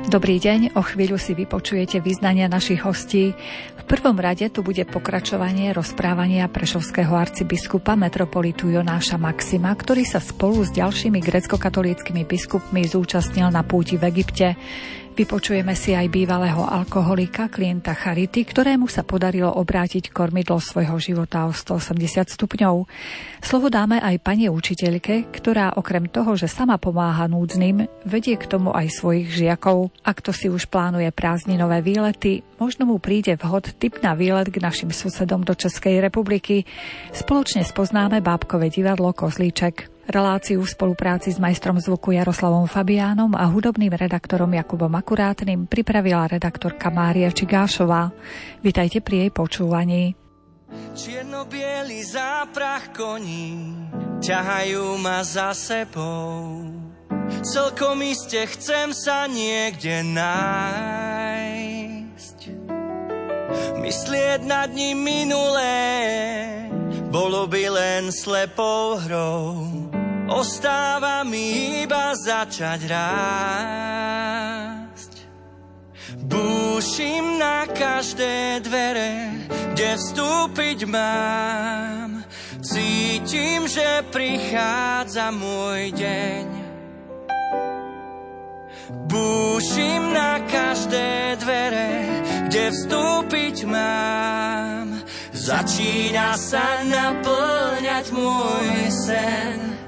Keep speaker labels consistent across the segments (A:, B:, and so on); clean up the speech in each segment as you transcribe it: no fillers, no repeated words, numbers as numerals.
A: Dobrý deň, o chvíľu si vypočujete vyznania našich hostí. V prvom rade tu bude pokračovanie rozprávania prešovského arcibiskupa metropolitu Jonáša Maxima, ktorý sa spolu s ďalšími gréckokatolíckymi biskupmi zúčastnil na púti v Egypte. Vypočujeme si aj bývalého alkoholika, klienta Charity, ktorému sa podarilo obrátiť kormidlo svojho života o 180 stupňov. Slovo dáme aj pani učiteľke, ktorá okrem toho, že sama pomáha núdznym, vedie k tomu aj svojich žiakov. Ak to si už plánuje prázdninové výlety, možno mu príde vhod tip na výlet k našim susedom do Českej republiky. Spoločne spoznáme bábkové divadlo Kozlíček. Reláciu v spolupráci s majstrom zvuku Jaroslavom Fabiánom a hudobným redaktorom Jakubom Akurátnym pripravila redaktorka Mária Čigášová. Vitajte pri jej počúvaní.
B: Čierno-bielý záprah koní ťahajú ma za sebou. Celkom iste chcem sa niekde nájsť. Myslieť nad ním minulé bolo by len slepou hrou. Ostáva mi iba začať rásť. Búšim na každé dvere, kde vstúpiť mám. Cítim, že prichádza môj deň. Búšim na každé dvere, kde vstúpiť mám. Začína sa naplňať môj sen.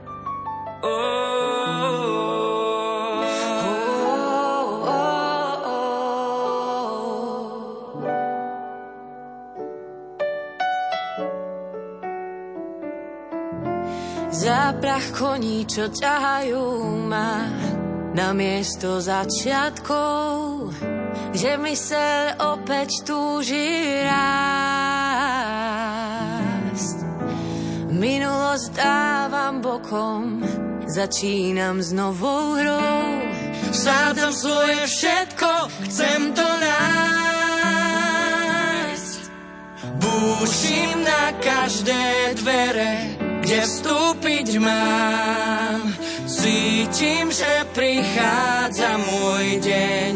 C: Záprah koní, čo ťahajú ma na miesto začiatkov, kde myseľ opäť túži rásť. Minulosť dávam bokom, začínam s novou hrou.
B: Vsádzam svoje všetko, chcem to nájsť. Búšim na každé dvere, kde vstúpiť mám. Cítim, že prichádza môj deň.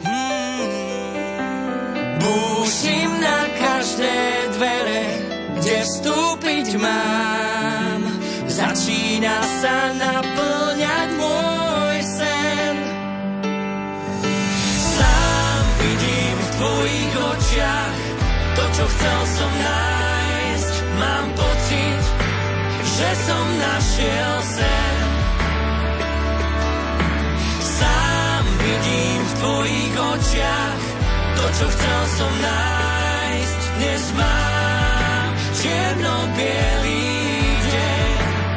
B: Búšim na každé dvere, kde vstúpiť mám. Začína sa naplňať môj sen. Sám vidím v tvojich očiach to, čo chcel som nájsť. Mám pocit, že som našiel sen. Sám vidím v tvojich očiach to, čo chcel som nájsť. Dnes mám čierno-bielý deň.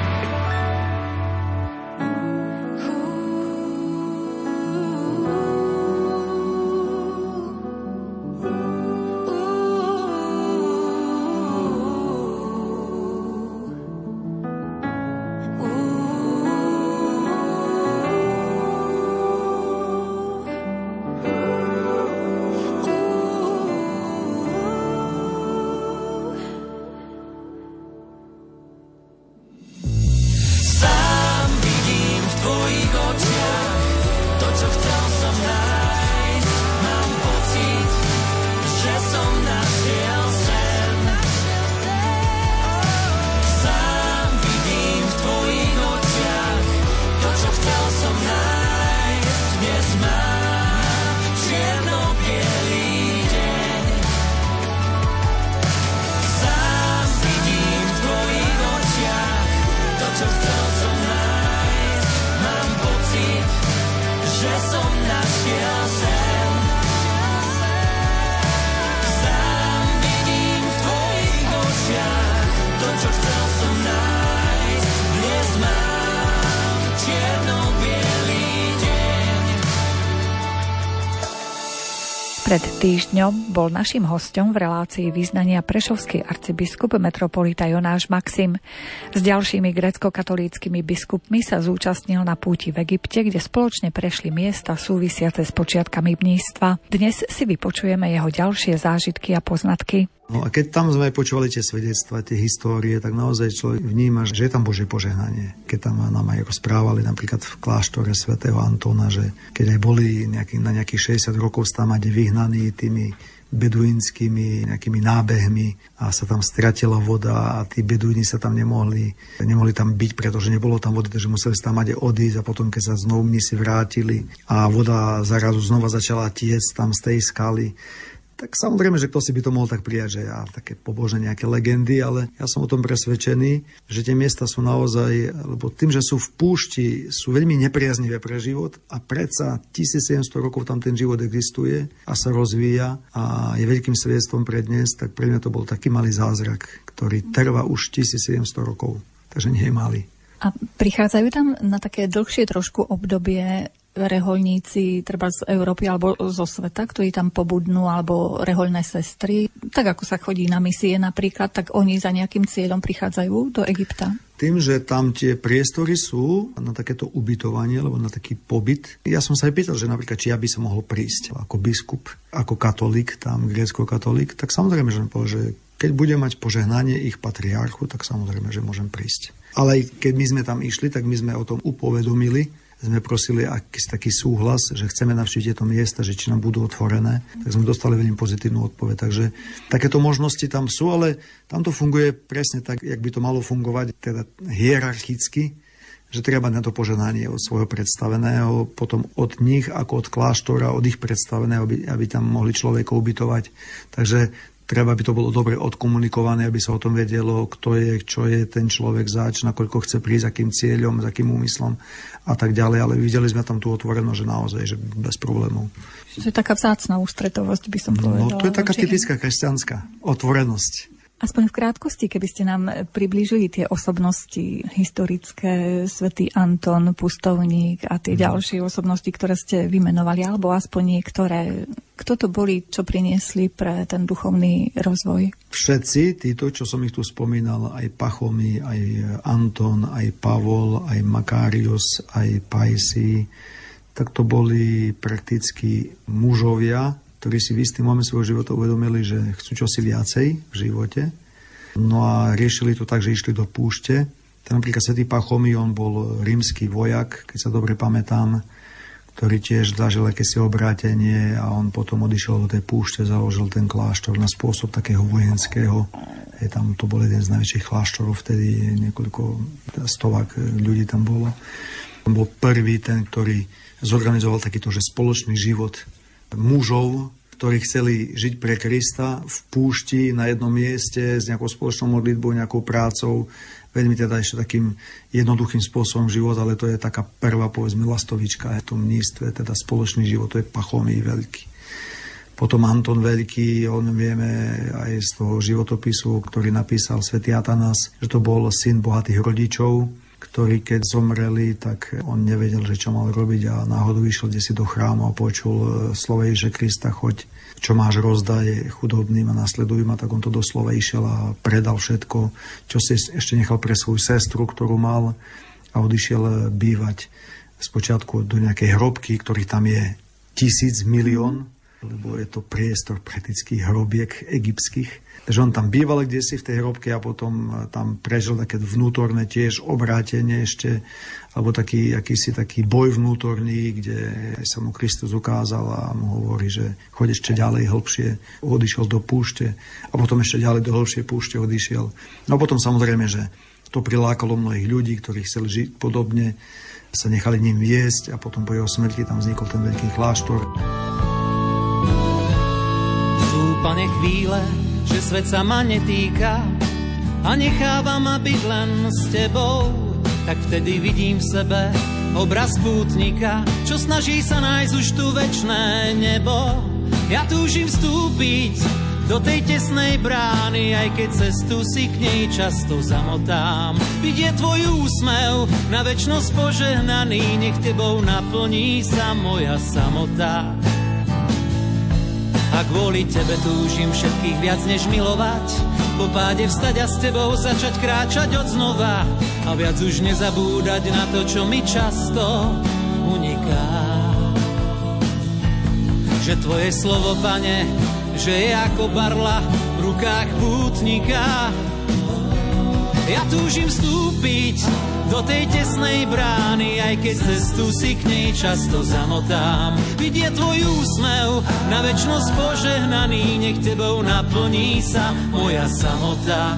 A: Pred týždňom bol naším hosťom v relácii vyznania prešovský arcibiskup metropolita Jonáš Maxim. S ďalšími gréckokatolíckymi biskupmi sa zúčastnil na púti v Egypte, kde spoločne prešli miesta súvisiace s počiatkami mníctva. Dnes si vypočujeme jeho ďalšie zážitky a poznatky.
D: No a keď tam sme počúvali tie svedectvá, tie histórie, tak naozaj človek vníma, že je tam Božie požehnanie. Keď tam nám aj rozprávali napríklad v kláštore svätého Antóna, že keď aj boli na nejakých 60 rokov tam aj vyhnaní tými beduínskymi nejakými nábehmi a sa tam stratila voda a tí beduíni sa tam nemohli tam byť, pretože nebolo tam vody, takže museli sa tam aj odísť a potom, keď sa znovu mnísi vrátili a voda zarazu znova začala tiecť tam z tej skaly, tak samozrejme, že kto si by to mohol tak prijať, že také pobožné nejaké legendy, ale ja som o tom presvedčený, že tie miesta sú naozaj, lebo tým, že sú v púšti, sú veľmi nepriaznivé pre život a predsa 1700 rokov tam ten život existuje a sa rozvíja a je veľkým svedectvom pre dnes, tak pre mňa to bol taký malý zázrak, ktorý trvá už 1700 rokov, takže nie je malý.
A: A prichádzajú tam na také dlhšie trošku obdobie rehoľníci treba z Európy alebo zo sveta, ktorí tam pobudnú, alebo rehoľné sestry. Tak ako sa chodí na misie napríklad, tak oni za nejakým cieľom prichádzajú do Egypta?
D: Tým, že tam tie priestory sú na takéto ubytovanie, alebo na taký pobyt. Ja som sa aj pýtal, že napríklad, či ja by som mohol prísť ako biskup, ako katolík, tam grécko-katolík, tak samozrejme, že mi povedal, že keď budem mať požehnanie ich patriarchu, tak samozrejme, že môžem prísť. Ale aj keď my sme tam išli, tak my sme o tom upovedomili, sme prosili taký súhlas, že chceme navštíviť tieto miesta, že či nám budú otvorené, tak sme dostali veľmi pozitívnu odpoveď. Takže takéto možnosti tam sú, ale tam to funguje presne tak, jak by to malo fungovať, teda hierarchicky, že treba na to požehnanie od svojho predstaveného, potom od nich, ako od kláštora, od ich predstaveného, aby tam mohli človeka ubytovať. Takže treba by to bolo dobre odkomunikované, aby sa o tom vedelo, kto je, čo je ten človek zač, nakoľko chce prísť, akým cieľom, s akým úmyslom a tak ďalej. Ale videli sme tam tú otvorenosť, že naozaj, že bez problémov.
A: To je taká vzácna ústretovosť, by som povedala.
D: No to je taká typická kresťanská otvorenosť.
A: Aspoň v krátkosti, keby ste nám priblížili tie osobnosti historické, svätý Anton, pustovník a tie ďalšie osobnosti, ktoré ste vymenovali, alebo aspoň niektoré. Kto to boli, čo priniesli pre ten duchovný rozvoj? Všetci
D: títo, čo som ich tu spomínal, aj Pachomy, aj Anton, aj Pavol, aj Makarios, aj Pajsi, tak to boli prakticky mužovia, ktorí si v istý moment svojho života uvedomili, že chcú čosi viacej v živote. No a riešili to tak, že išli do púšte. Ten napríklad svätý Pachomy, on bol rímsky vojak, keď sa dobre pamätám, ktorý tiež zažil akési obrátenie a on potom odišiel do tej púšte, založil ten kláštor na spôsob takého vojenského. Tam to bol jeden z najväčších kláštorov, vtedy niekoľko stovák ľudí tam bolo. On bol prvý ten, ktorý zorganizoval takýto, že spoločný život mužov, ktorí chceli žiť pre Krista v púšti na jednom mieste s nejakou spoločnou modlitbou, nejakou prácou. Veľmi teda ešte takým jednoduchým spôsobom život, ale to je taká prvá, povedzme, lastovička aj v tom mníctve, teda spoločný život, to je Pachomy veľký. Potom Anton Veľký, on vieme aj z toho životopisu, ktorý napísal svätý Atanás, že to bol syn bohatých rodičov, ktorí keď zomreli, tak on nevedel, že čo mal robiť a náhodou išiel desi do chrámu a počul slovo Ježiša Krista, choď, čo máš rozdať chudobným a nasleduj ma, tak on to doslova išiel a predal všetko, čo si ešte nechal pre svoju sestru, ktorú mal a odišiel bývať spočiatku do nejakej hrobky, ktorých tam je 1000 milión, lebo je to priestor praktických hrobiek egyptských. Takže on tam býval kdesi v tej hrobke a potom tam prežil také vnútorné tiež obrátenie ešte, alebo akýsi taký boj vnútorný, kde sa mu Kristus ukázal a mu hovorí, že choď ešte ďalej, hlbšie, odišiel do púšte a potom ešte ďalej do hlbšej púšte odišiel. No a potom samozrejme, že to prilákalo mnohých ľudí, ktorí chceli žiť podobne, sa nechali ním viesť a potom po jeho smrti tam vznikol ten veľký kláštor.
B: Sú, Pane, chvíle, že svet sa ma netýka a necháva ma byť len s tebou, tak vtedy vidím v sebe obraz pútnika, čo snaží sa nájsť už tu večné nebo. Ja túžim vstúpiť do tej tesnej brány, aj keď cestu si k nej často zamotám. Vidieť tvoj úsmev na večnosť požehnaný, nech tebou naplní sa moja samota. A kvôli tebe túžim všetkých viac než milovať, po páde vstať a s tebou začať kráčať od znova a viac už nezabúdať na to, čo mi často uniká. Že tvoje slovo, Pane, že je ako barla v rukách pútnika. Ja túžim vstúpiť do tej tesnej brány, aj keď cestu si k nej často zamotám. Vidieť tvoj úsmev, na večnosť požehnaný, nech tebou naplní sa moja samota.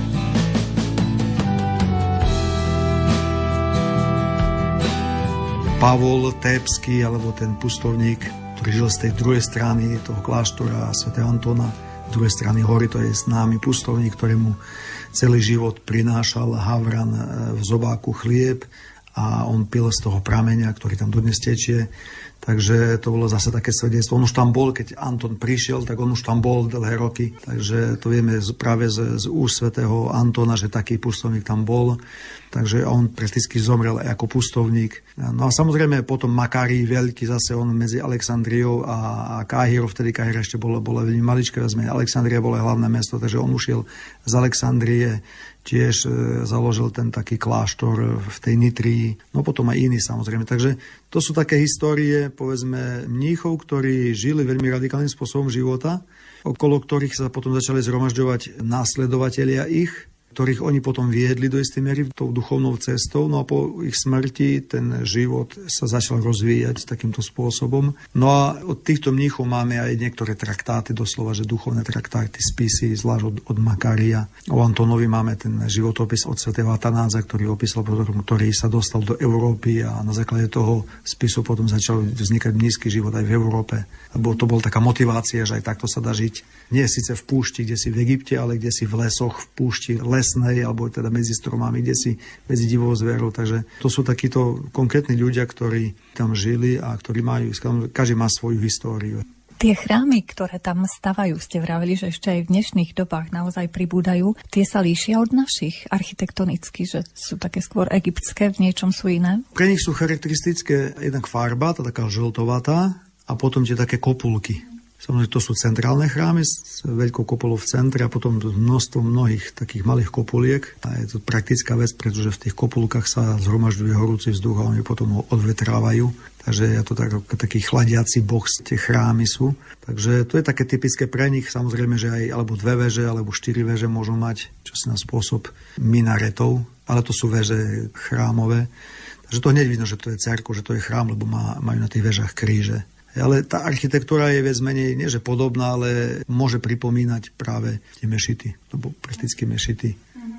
D: Pavol Tébsky, alebo ten pustovník, ktorý žil z tej druhej strany toho kláštora svätého Antona, z druhej strany hory, to je známy pustovník, ktorému celý život prinášal havran v zobáku chlieb a on pil z toho prameňa, ktorý tam dodnes tečie. Takže to bolo zase také svedectvo. On už tam bol, keď Anton prišiel, tak on už tam bol dlhé roky. Takže to vieme práve z úst svätého Antona, že taký pustovník tam bol. Takže on prakticky zomrel aj ako pustovník. No a samozrejme potom Makárij veľký, zase on medzi Alexandriou a Káhirou, vtedy Káhira ešte bola veľmi maličké, Alexandria bola hlavné mesto, takže on ušiel z Alexandrie, tiež založil ten taký kláštor v tej Nitrii, no potom aj iní samozrejme. Takže to sú také histórie, povedzme, mníchov, ktorí žili veľmi radikálnym spôsobom života, okolo ktorých sa potom začali zhromažďovať následovatelia ich, ktorých oni potom viedli do istej miery tou duchovnou cestou. No a po ich smrti ten život sa začal rozvíjať takýmto spôsobom. No a od týchto mníchov máme aj niektoré traktáty, doslova, že duchovné traktáty, spisy, zvlášť od Makária. O Antonovi máme ten životopis od svätého Atanáza, ktorý opísal, ktorý sa dostal do Európy a na základe toho spisu potom začal vznikať mníšsky život aj v Európe. Lebo to bol taká motivácia, že aj takto sa dá žiť. Nie síce v púšti, kde si v Egypte, ale kde si v lesoch, v púšti lesnej, alebo teda medzi stromami, kde si medzi divou zverou. Takže to sú takíto konkrétni ľudia, ktorí tam žili a ktorí majú, každý má svoju históriu.
A: Tie chrámy, ktoré tam stavajú, ste vravili, že ešte aj v dnešných dobách naozaj pribúdajú, tie sa líšia od našich architektonicky, že sú také skôr egyptské, v niečom sú iné?
D: Pre nich sú charakteristické jednak farba, tá taká žltovatá, a potom tie také kopulky. Samozrejme, to sú centrálne chrámy s veľkou kopulou v centre a potom množstvo mnohých takých malých kopuliek. A je to praktická vec, pretože v tých kopulkách sa zhromažďuje horúci vzduch a oni potom ho odvetrávajú. Takže je to taký chladiaci boh, tie chrámy sú. Takže to je také typické pre nich. Samozrejme, že aj alebo 2 veže, alebo 4 veže môžu mať, čo si na spôsob minaretov, ale to sú veže chrámové. Takže to hneď vidno, že to je cerkev, že to je chrám, lebo majú na tých vežách kríže. Ale tá architektúra je viac menej, nie že podobná, ale môže pripomínať práve tie mešity, lebo prakticky mešity.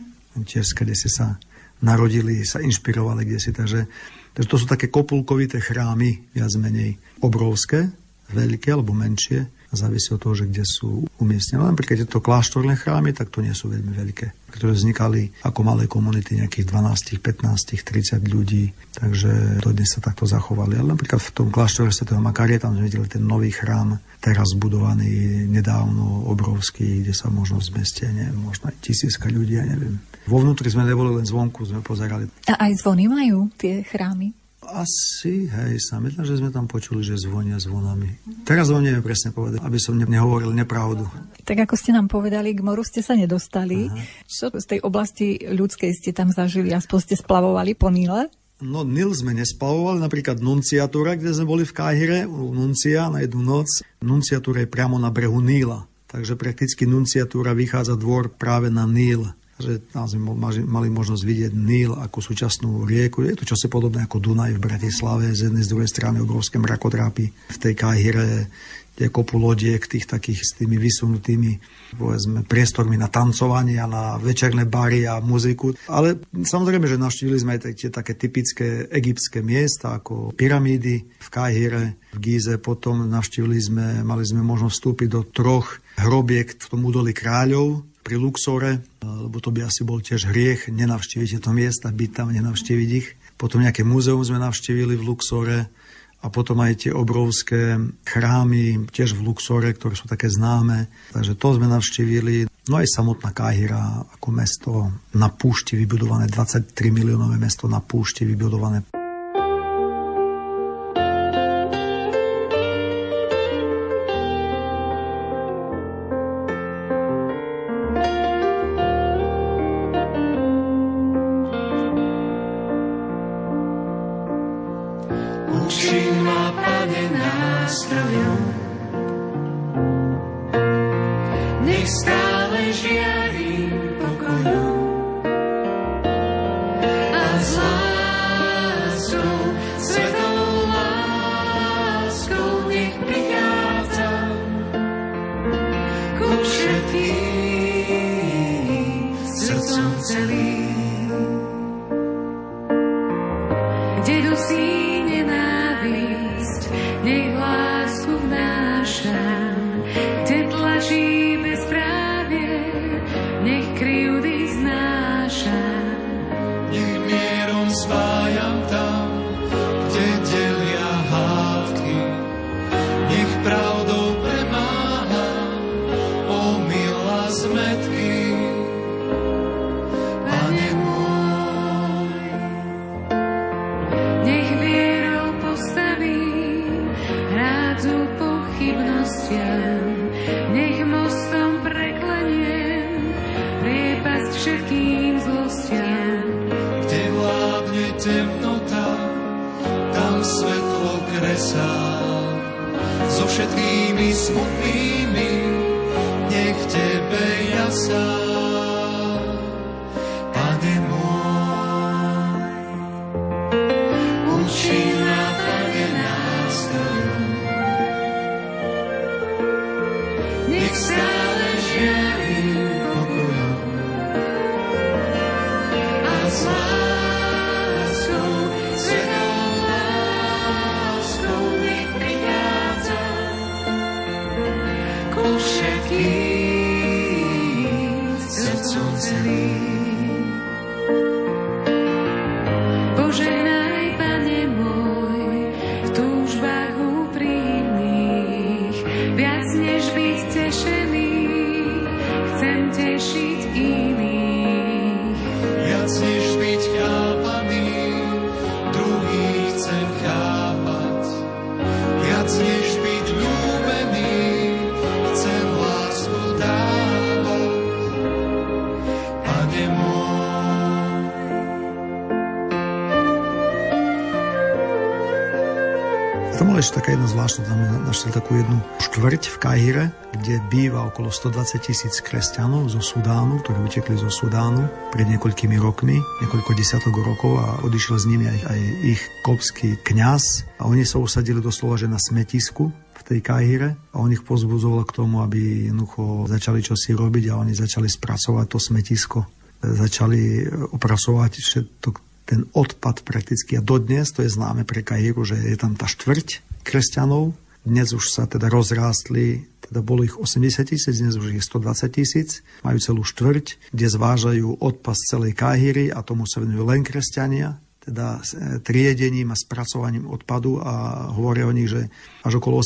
D: Tiež, kde si sa narodili, sa inšpirovali kdesi. Takže to sú také kopulkovité chrámy, viac menej obrovské, veľké alebo menšie. Závisí od toho, že kde sú umiestnené. Napríklad tieto kláštorné chrámy, tak to nie sú veľmi veľké, ktoré vznikali ako malé komunity, nejakých 12, 15, 30 ľudí. Takže to dnes sa takto zachovali. Ale napríklad v tom kláštore svätého Makária, tam sme videli ten nový chrám, teraz budovaný nedávno, obrovský, kde sa možno zmestia, možno aj 1000 ľudí, ja neviem. Vo vnútri sme neboli, len zvonku sme pozerali.
A: A aj zvony majú tie chrámy?
D: Asi, sami, že sme tam počuli, že zvonia zvonami. Teraz vám neviem presne povedať, aby som nehovoril nepravdu.
A: Tak ako ste nám povedali, k moru ste sa nedostali. Aha. Čo z tej oblasti ľudskej ste tam zažili? Aspoň ste splavovali po Níle?
D: No, Nil sme nesplavovali, napríklad nunciatúra, kde sme boli v Káhire, u nuncia na jednu noc. Nunciatúra je priamo na brehu Níla, takže prakticky nunciatúra vychádza dvor práve na Níl. Že tam sme mali možnosť vidieť Níl ako súčasnú rieku. Je to čosi podobné ako Dunaj v Bratislave, z jednej z druhej strany obrovské mrakotrápy. V tej Káhire je kopu lodiek, tých takých s tými vysunutými povedzme, priestormi na tancovanie a na večerné bary a muziku. Ale samozrejme, že navštívili sme aj tie také typické egyptské miesta ako pyramídy v Káhire, v Gíze. Potom mali sme možnosť vstúpiť do 3 hrobiek v tom údolí kráľov pri Luxore, lebo to by asi bol tiež hriech nenavštíviť tieto miesta, byť tam, nenavštíviť ich. Potom nejaké múzeum sme navštívili v Luxore a potom aj tie obrovské chrámy tiež v Luxore, ktoré sú také známe. Takže to sme navštívili. No aj samotná Káhira ako mesto na púšti vybudované, 23 miliónové mesto na púšti vybudované.
C: stále žiarím pokojom a s láskou, svetou láskou nech prichádzam ku všetkým srdcom celým, kde dusí nenávisť, nech lásku vnášam, kde tlačí bezprávie, nech krivdy znášam.
E: Nech mierom spájam tam, kde delia hádky, nech pravdou premáham omyl a zmätky. Pane môj,
C: Nech vierou postavím hrádzu pochybnostiam, nech mostom prekleniem priepasť všetkým zlostiam.
E: kde vládne temnota, tam svetlo kresá. So všetkými smutnými nech Tebe jasá. Pane môj,
C: Učí na Pane nástrojom, nech stále žiarím
E: pokojom
C: a s láskou, svetou láskou nech prichádzam ku všetkým srdcom celým. Požehnaj, Pane môj, v túžbách úprimných, viac než byť tešený, chcem tešiť iných.
E: viac než byť chápaný, druhých chcem chápať. Viac než byť ľúbený, chcem lásku dávať. Pane môj,
D: Tam bola ešte taká jedna zvláštna, tam našli takú jednu štvrť v Káhire, kde býva okolo 120,000 kresťanov zo Sudánu, ktorí utekli zo Sudánu pred niekoľkými rokmi, niekoľko desiatok rokov, a odišiel s nimi aj ich kopský kňaz, a oni sa usadili doslova že na smetisku v tej Káhire, a on ich pozbudzoval k tomu, aby jednoducho začali čosi robiť, a oni začali spracovať to smetisko. Začali opracovať všetko, ten odpad prakticky, a dodnes to je známe pre Káhiru, že je tam tá štvrť kresťanov. Dnes už sa teda rozrástli, teda bolo ich 80,000, dnes už ich 120,000, majú celú štvrť, kde zvážajú odpad z celej Káhiry, a tomu sa venujú len kresťania, teda triedením a spracovaním odpadu, a hovoria o nich, že až okolo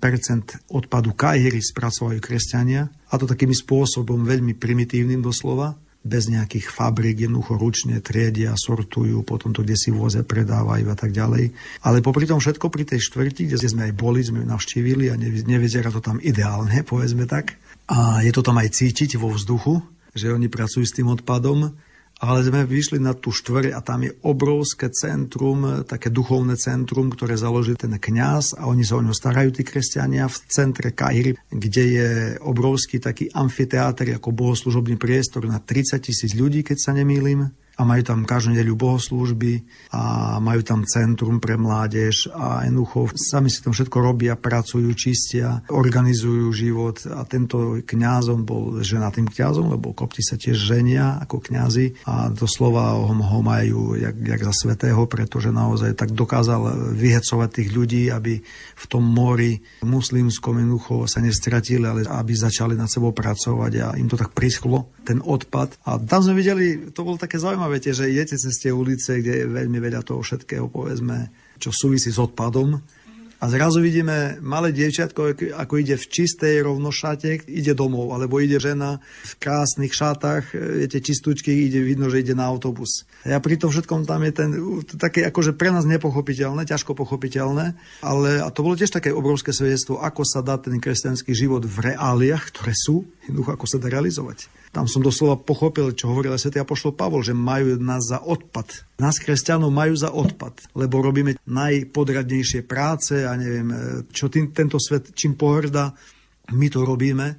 D: 80% odpadu Káhiry spracovajú kresťania, a to takým spôsobom veľmi primitívnym doslova, bez nejakých fabrík, jednoducho ručne triedia, sortujú, potom to kde si vozia, predávajú a tak ďalej. Ale popri tom všetko pri tej štvrti, kde sme aj boli, sme ju navštívili, a nevyzerá to tam ideálne, povedzme tak. A je to tam aj cítiť vo vzduchu, že oni pracujú s tým odpadom. Ale sme vyšli na tú štvrť, a tam je obrovské centrum, také duchovné centrum, ktoré založil ten kňaz, a oni sa o ňo starajú, tí kresťania, v centre Káhiry, kde je obrovský taký amfiteáter ako bohoslužobný priestor na 30,000 ľudí, keď sa nemýlim. A majú tam každú nedeľu bohoslúžby, a majú tam centrum pre mládež, a jednoducho sami si tam všetko robia, pracujú, čistia, organizujú život. A tento kňaz, on bol ženatým kňazom, lebo kopti sa tiež ženia ako kňazi, a doslova ho majú jak za svätého, pretože naozaj tak dokázal vyhecovať tých ľudí, aby v tom mori muslimskom jednoducho sa nestratili, ale aby začali nad sebou pracovať, a im to tak prischlo, ten odpad. A tam sme videli, to bolo také zaujímavé, viete, že idete cez tie ulice, kde je veľmi veľa toho všetkého, povedzme, čo súvisí s odpadom. A zrazu vidíme malé dievčatko, ako ide v čistej rovnošate, ide domov, alebo ide žena v krásnych šatách, viete, čistúčky, vidno, že ide na autobus. A pri tom všetkom tam je ten také akože pre nás nepochopiteľné, ťažko pochopiteľné, ale a to bolo tiež také obrovské svedectvo, ako sa dá ten kresťanský život v reáliách, ktoré sú, jednoducho ako sa dá realizovať. Tam som doslova pochopil, čo hovoril svätý apoštol Pavol, že majú nás za odpad. Nás kresťanov majú za odpad, lebo robíme najpodradnejšie práce a neviem, čo tento svet čím pohŕda, my to robíme. A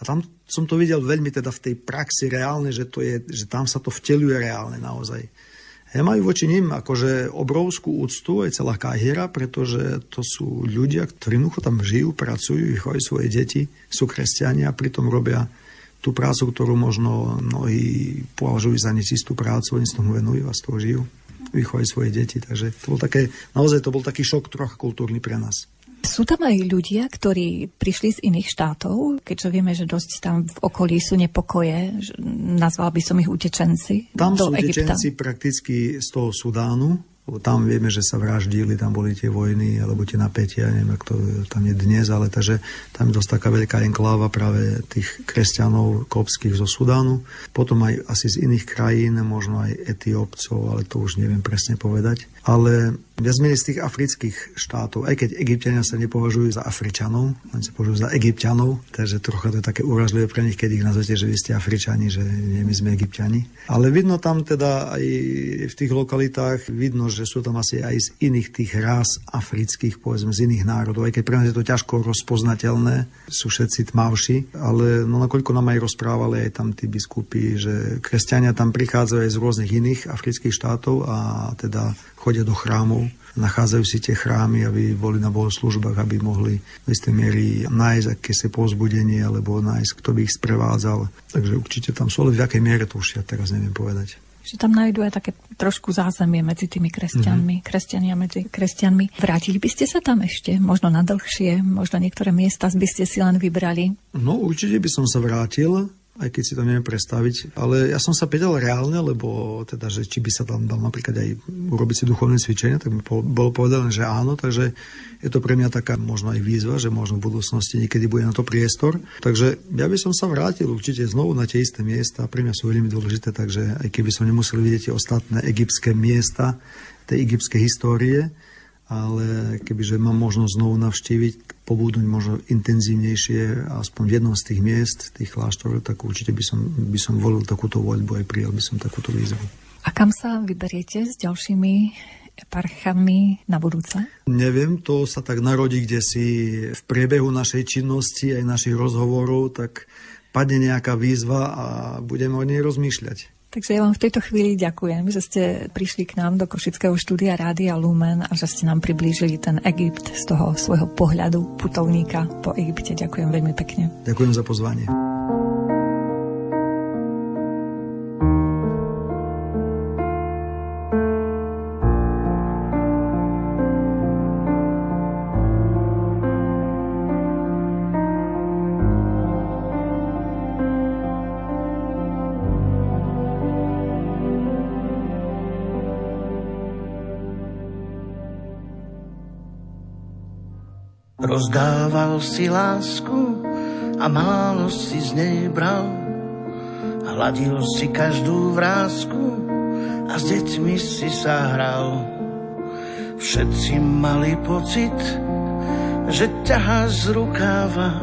D: A tam som to videl veľmi teda v tej praxi reálne, že tam sa to vteľuje reálne naozaj. Ja majú voči nim akože obrovskú úctu, aj celá Káhira, pretože to sú ľudia, ktorí tam žijú, pracujú, vychovajú svoje deti, sú kresťania a pritom robia tú prácu, ktorú možno mnohí považujú za nečistú prácu, oni sa tomu venujú a z toho žijú, vychovajú svoje deti. Takže naozaj to bol taký šok trocha kultúrny pre nás.
A: Sú tam aj ľudia, ktorí prišli z iných štátov, keďže vieme, že dosť tam v okolí sú nepokoje, nazval by som ich utečenci
D: tam
A: do
D: Egypta. Tam
A: Egypta.
D: sú utečenci prakticky z toho Sudánu. Tam vieme, že sa vraždili, tam boli tie vojny alebo tie napätia, neviem, ako to tam je dnes, ale takže tam je dosť taká veľká enkláva práve tých kresťanov kopských zo Sudánu. Potom aj asi z iných krajín, možno aj Etiópcov, ale to už neviem presne povedať. Ale viac menej z tých afrických štátov, aj keď Egypťania sa nepovažujú za Afričanov, oni sa považujú za Egypťanov, takže trocha to je také úražlivé pre nich, keď ich nazvete, že vy ste Afričani, že nie, my sme Egypťani. Ale vidno tam teda aj v tých lokalitách, vidno, že sú tam asi aj z iných tých rás afrických, povedzme z iných národov, aj keď pre nás je to ťažko rozpoznateľné, sú všetci tmavší, ale nakoľko nám aj rozprávali aj tam tí biskupy, že kresťania tam prichádzajú aj z rôznych iných afrických štátov a teda chodia do chrámov, nachádzajú si tie chrámy, aby boli na bohoslúžbách, aby mohli v istej miery nájsť akési povzbudenie, alebo nájsť, kto by ich sprevádzal. Takže určite tam sú, ale v akej miere to už ja teraz neviem povedať.
A: Že tam nájdú aj také trošku zázemie medzi tými kresťanmi, kresťania medzi kresťanmi. Vrátili by ste sa tam ešte? Možno na dlhšie, možno niektoré miesta by ste si len vybrali?
D: No určite by som sa vrátil, aj keď si to neviem predstaviť. Ale ja som sa pýtal reálne, lebo teda, že či by sa tam dal napríklad aj urobiť si duchovné cvičenia, tak mi bolo povedané, že áno, takže je to pre mňa taká možno aj výzva, že možno v budúcnosti niekedy bude na to priestor. Takže ja by som sa vrátil určite znovu na tie isté miesta, pre mňa sú veľmi dôležité, takže aj keby som nemusel vidieť tie ostatné egyptské miesta, tej egyptskej histórie, ale kebyže mám možnosť znovu navštíviť, pobudnúť možno intenzívnejšie, aspoň v jednom z tých miest, tých kláštorov, tak určite by som volil takúto voľbu, aj prijal by som takúto výzvu.
A: A kam sa vyberiete s ďalšími eparchami na budúce?
D: Neviem, to sa tak narodí kdesi v priebehu našej činnosti, aj našich rozhovorov, tak padne nejaká výzva a budeme o nej rozmýšľať.
A: Takže ja vám v tejto chvíli ďakujem, že ste prišli k nám do Košického štúdia Rádia Lumen a že ste nám priblížili ten Egypt z toho svojho pohľadu putovníka po Egypte. Ďakujem veľmi pekne.
D: Ďakujem za pozvanie.
F: Rozdával si lásku a málo si z nej bral. Hladil si každú vrásku a s deťmi si sa hral. Všetci mali pocit, že ťaháš z rukáva.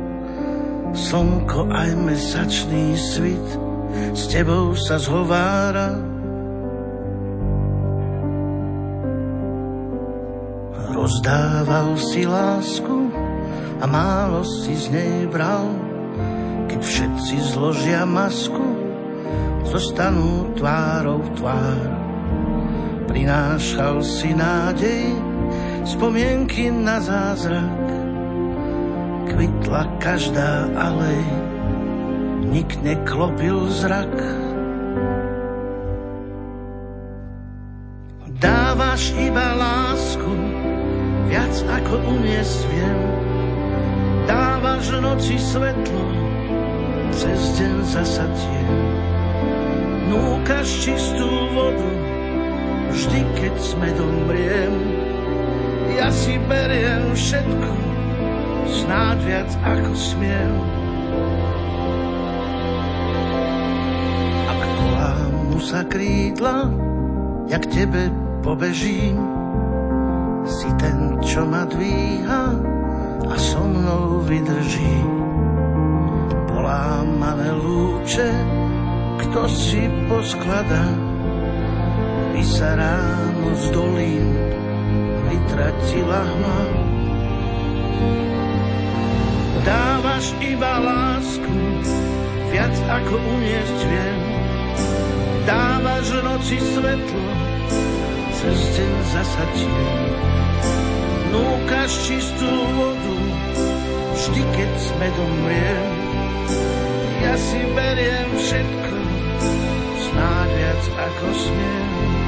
F: Slnko aj mesačný svit s tebou sa zhovára. Rozdával si lásku a málo si z nej bral. Keď všetci zložia masku, zostanú tvárou v tvár. Prinášal si nádej, spomienky na zázrak. Kvitla každá alej, nik neklopil zrak. Dávaš iba lásku, viac ako uniesť viem. Dávaš noci svetlo, cez deň zasa tieň. Núkaš čistú vodu, vždy keď s medom mriem. Ja si beriem všetko, snáď viac ako smiem. Ak polámu sa krídla, ja k tebe pobežím. Si ten, čo ma dvíha a so mnou vydrží. Polámané lúče, kto si poskladá, by sa ráno z dolín vytratila hma. Dávaš iba lásku, viac ako uniesť viem. Dávaš noci svetlo, cez deň zasa tieň. Núkaš čistú vodu, vždy keď s medom mriem. Ja si beriem všetko, snáď viac ako smiem.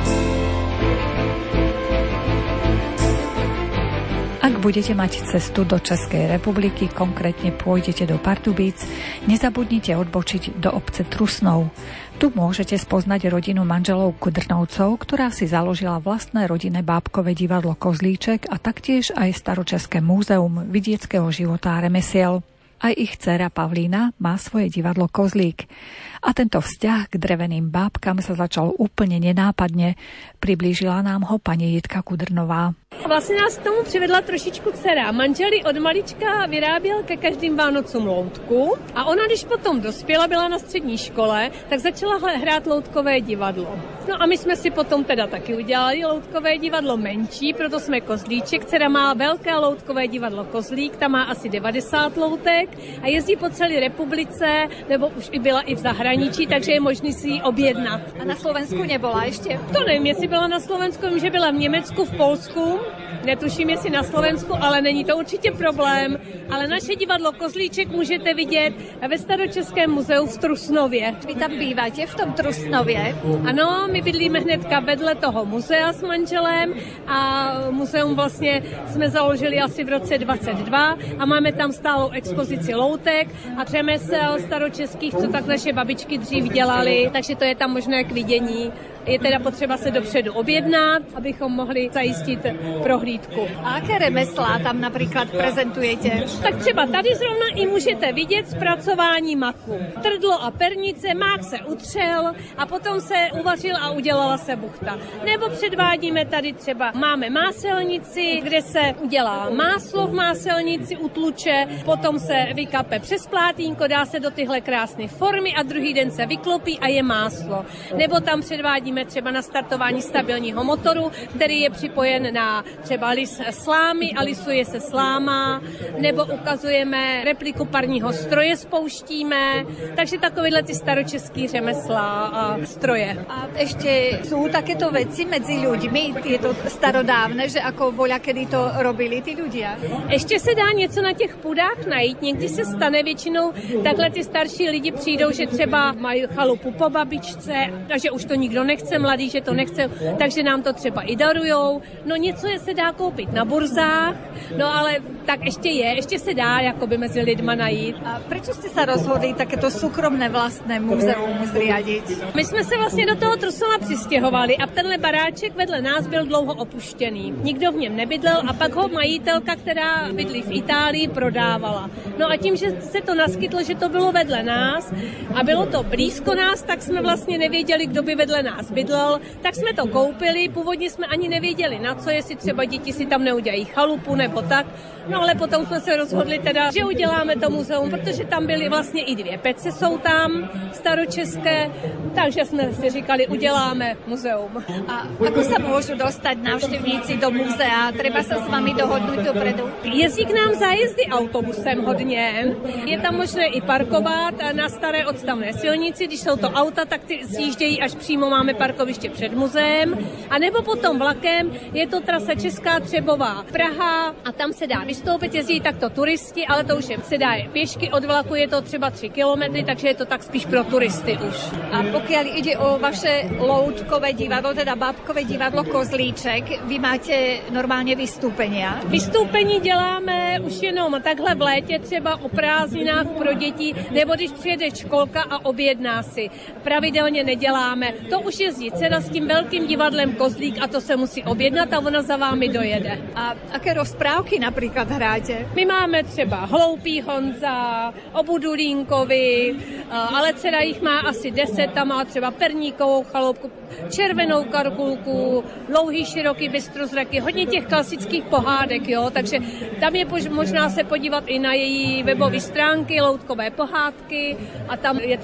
A: Ak budete mať cestu do Českej republiky, konkrétne pôjdete do Pardubíc, nezabudnite odbočiť do obce Trusnov. Tu môžete spoznať rodinu manželov Kudrnovcov, ktorá si založila vlastné rodinné bábkové divadlo Kozlíček a taktiež aj Staročeské múzeum vidieckého života a remesiel. Aj ich dcéra Pavlína má svoje divadlo Kozlík. A tento vzťah k dreveným bábkam sa začal úplne nenápadne. Priblížila nám ho pani Jitka Kudrnová.
G: Vlastně nás k tomu přivedla trošičku dcera. Manželi od malička vyráběl ke každým Vánocům loutku a ona, když potom dospěla, byla na střední škole, tak začala hrát loutkové divadlo. No a my jsme si potom teda taky udělali loutkové divadlo menší, proto jsme Kozlíček. Dcera má velké loutkové divadlo Kozlík, tam má asi 90 loutek a jezdí po celé republice, nebo už i byla i v zahraničí, takže je možný si ji objednat.
A: A na Slovensku nebyla ještě?
G: To nevím, jestli byla na Slovensku, vím, že byla v Německu, v Polsku. Netuším, jestli na Slovensku, ale není to určitě problém. Ale naše divadlo Kozlíček můžete vidět ve Staročeském muzeu v Trusnově.
A: Vy tam býváte v tom Trusnově?
G: Ano, my bydlíme hnedka vedle toho muzea s manželem a muzeum vlastně jsme založili asi v roce 22 a máme tam stálou expozici loutek a řemesel staročeských, co tak naše babičky dřív dělali, takže to je tam možné k vidění. Je teda potřeba se dopředu objednat, abychom mohli zajistit prohlídku.
A: A jaké remeslá tam například prezentujete?
G: Tak třeba tady zrovna i můžete vidět zpracování maku. Trdlo a pernice, mák se utřel a potom se uvařil a udělala se buchta. Nebo předvádíme tady třeba, máme máselnici, kde se udělá máslo v máselnici, utluče, potom se vykape přes plátínko, dá se do tyhle krásné formy a druhý den se vyklopí a je máslo. Nebo tam předvádíme třeba na startování stabilního motoru, který je připojen na třeba lis slámy a lisuje se sláma, nebo ukazujeme repliku parního stroje, spouštíme, takže takovéhle ty staročeský řemesla a stroje.
A: A ještě jsou takéto věci mezi ľuďmi, je to starodávne, že ako voľakedy to robili ty ľudia?
G: Ještě se dá něco na těch půdách najít, někdy se stane většinou, takhle ty starší lidi přijdou, že třeba mají chalupu po babičce, takže už to nikdo nechce, mladý, že to nechce, takže nám to třeba i darujou. No něco se dá koupit na burzách, no ale tak ještě se dá jakoby mezi lidma najít.
A: A prečo ste sa rozhodli takéto súkromné vlastné muzeum zriadiť?
G: My jsme se vlastně do toho Trusnova přistěhovali a tenhle baráček vedle nás byl dlouho opuštěný. Nikdo v něm nebydlel a pak ho majitelka, která bydlí v Itálii, prodávala. No a tím, že se to naskytlo, že to bylo vedle nás a bylo to blízko nás, tak jsme vlastně nevěděli, kdo by vedle nás bydlel, tak jsme to koupili, původně jsme ani nevěděli na co, jestli třeba děti si tam neudělají chalupu nebo tak, no ale potom jsme se rozhodli teda, že uděláme to muzeum, protože tam byly vlastně i 2 pece jsou tam, staročeské, takže jsme si říkali, uděláme muzeum.
A: A ako sa môžu dostať návštevníci do muzea? Treba sa s vami dohodnúť dopredu?
G: Jezdí k nám zájezdy autobusem hodně, je tam možné i parkovat na staré odstavné silnici, když jsou to auta, tak ty zjíždějí až přímo, máme parkoviště před muzeem, a nebo potom vlakem, je to trasa Česká Třebová Praha a tam se dá vystoupit, jezdí takto turisti, ale to už se dá pěšky od vlaku, je to třeba 3 kilometry, takže je to tak spíš pro turisty už.
A: A pokiaľ ide o vaše loutkové divadlo, teda bábkové divadlo Kozlíček, vy máte normálně vystoupenia?
G: Vystoupení děláme už jenom takhle v létě, třeba o prázdninách pro děti, nebo když přijede školka a objedná si. Pravidelně neděláme. To už jezdí dcera s tím velkým divadlem Kozlík a to se musí objednat a ona za vámi dojede.
A: A aké rozprávky například hráte?
G: My máme třeba Hloupý Honza, o Budulínkovi, ale dcera jich má asi 10, tam má třeba Perníkovou chaloupku, Červenou Karkulku, Dlouhý široký bystrozraky, hodně těch klasických pohádek, jo, takže tam je možná se podívat i na její webové stránky, Loutkové pohádky a tam je to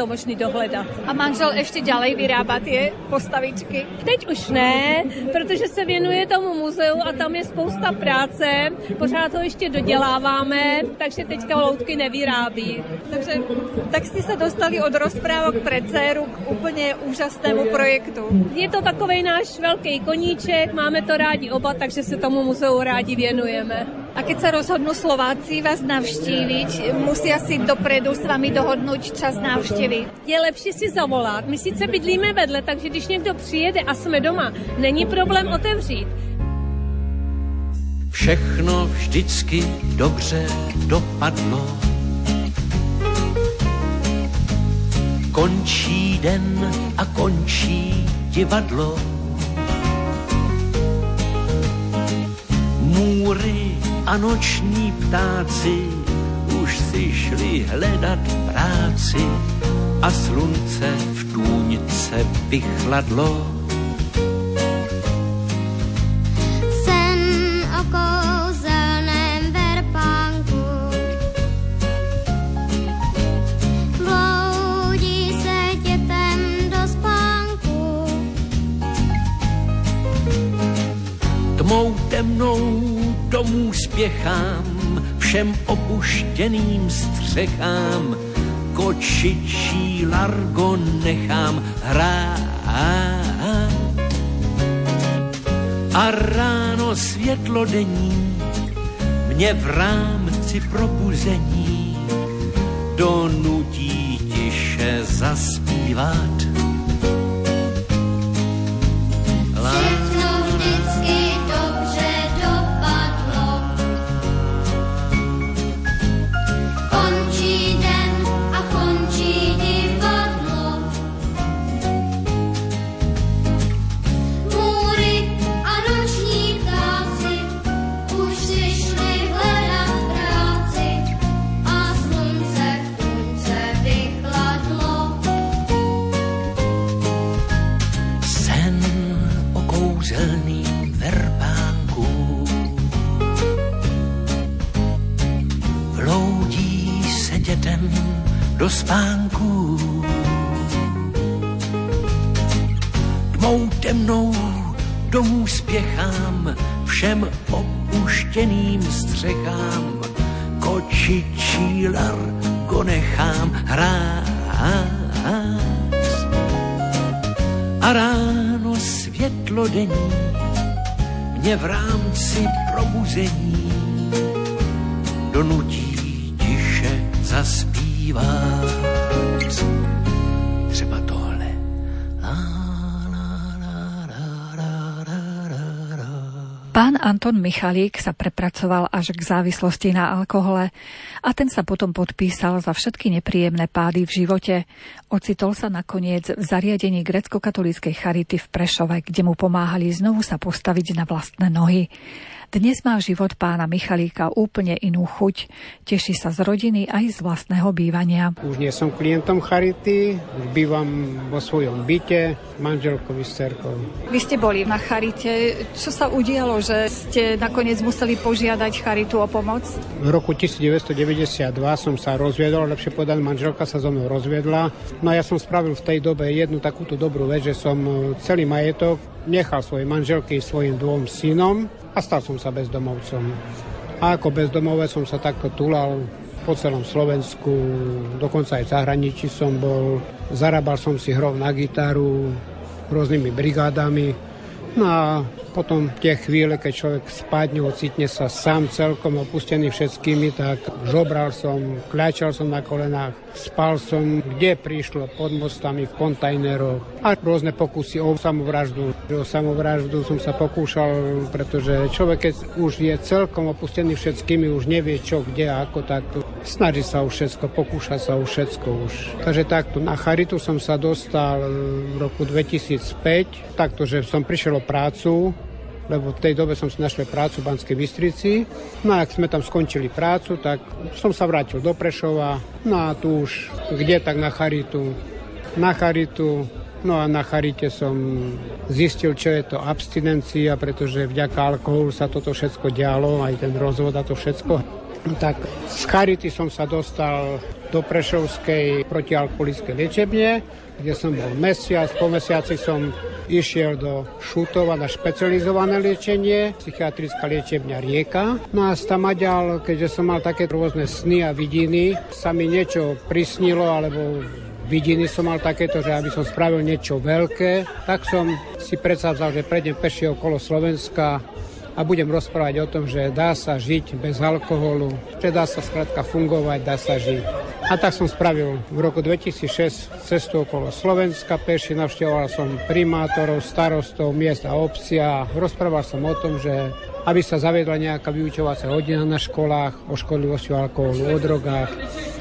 G: možné dohledat.
A: A manžel ešte ďalej vyrába tie postavičky?
G: Teď už ne, protože se věnuje tomu muzeu a tam je spousta práce. Pořád ho ještě doděláváme, takže teďka loutky nevyrábí.
A: Tak ste sa dostali od rozprávok pre dceru k úplne úžasnému projektu.
G: Je to takovej náš veľký koníček, máme to rádi oba, takže se tomu muzeu rádi věnujeme.
A: A keď sa rozhodnú Slováci vás navštíviť, musia si dopredu s vami dohodnúť čas návštevy.
G: Je lepší si zavolat. My sice bydlíme vedle, takže když někdo přijede a jsme doma, není problém otevřít.
B: Všechno vždycky dobře dopadlo. Končí den a končí divadlo. Můry a noční ptáci už si šli hledat práci a slunce v tůňce vychladlo.
H: Sen o kouzelném verpánku bloudí se dětem do spánku.
B: Tmou temnou domů spěchám, všem opuštěným střechám, kočičí largo nechám hrát. A ráno světlo denní mě v rámci probuzení donutí tiše zaspívat. Do spánku tmou temnou domů spěchám, všem opuštěným střechám, kočičí largo nechám hrát. A ráno světlo denní mě v rámci probuzení donutí tiše zaspívat. Třeba tohle.
A: Pán Anton Michalík sa prepracoval až k závislosti na alkohole a ten sa potom podpísal za všetky nepríjemné pády v živote. Ocitol sa nakoniec v zariadení grécko-katolíckej charity v Prešove, kde mu pomáhali znovu sa postaviť na vlastné nohy. Dnes má život pána Michalíka úplne inú chuť. Teší sa z rodiny aj z vlastného bývania.
I: Už nie som klientom charity, bývam vo svojom byte, manželkovi s dcerkou.
A: Vy ste boli na charite. Čo sa udialo, že ste nakoniec museli požiadať charitu o pomoc?
I: V roku 1992 som sa rozviedol, lepšie povedať, manželka sa so mnou rozviedla. No a ja som spravil v tej dobe jednu takúto dobrú vec, že som celý majetok nechal svojej manželky svojim 2 synom a stal som sa bezdomovcom. A ako bezdomovec som sa takto túlal po celom Slovensku, dokonca aj v zahraničí som bol, zarábal som si hrou na gitaru rôznymi brigádami. No a potom tie chvíle, keď človek spadne, ocitne sa sám celkom opustený všetkými, tak žobral som, kľačal som na kolenách, spal som, kde prišlo, pod mostami, v kontajneroch a rôzne pokusy o samovraždu. O samovraždu som sa pokúšal, pretože človek, keď už je celkom opustený všetkými, už nevie čo, kde a ako, tak snaží sa už všetko, pokúša sa už všetko už. Takže takto, na charitu som sa dostal v roku 2005, takto, že som prišiel o prácu, lebo v tej dobe som si našiel prácu v Banskej Bystrici. No a ak sme tam skončili prácu, tak som sa vrátil do Prešova. No a tu už, kde tak na charitu. No a na charite som zistil, čo je to abstinencia, pretože vďaka alkoholu sa toto všetko dialo, aj ten rozvod a to všetko. Tak Z charity som sa dostal do Prešovskej protialkoholickej liečebne, kde som bol mesiac. Po mesiaci som išiel do Šutova na špecializované liečenie, psychiatrická liečebňa Rieka. No a stamaďal, keďže som mal také rôzne sny a vidiny, sa mi niečo prisnilo, alebo vidiny som mal takéto, že aby som spravil niečo veľké, tak som si predsavzal, že prejdem peši okolo Slovenska a budem rozprávať o tom, že dá sa žiť bez alkoholu, že dá sa skrátka fungovať, dá sa žiť. A tak som spravil v roku 2006 cestu okolo Slovenska peši, navštevoval som primátorov, starostov, miest a obcí a rozprával som o tom, že aby sa zaviedla nejaká vyučovacia hodina na školách o škodlivosti alkoholu, o drogách,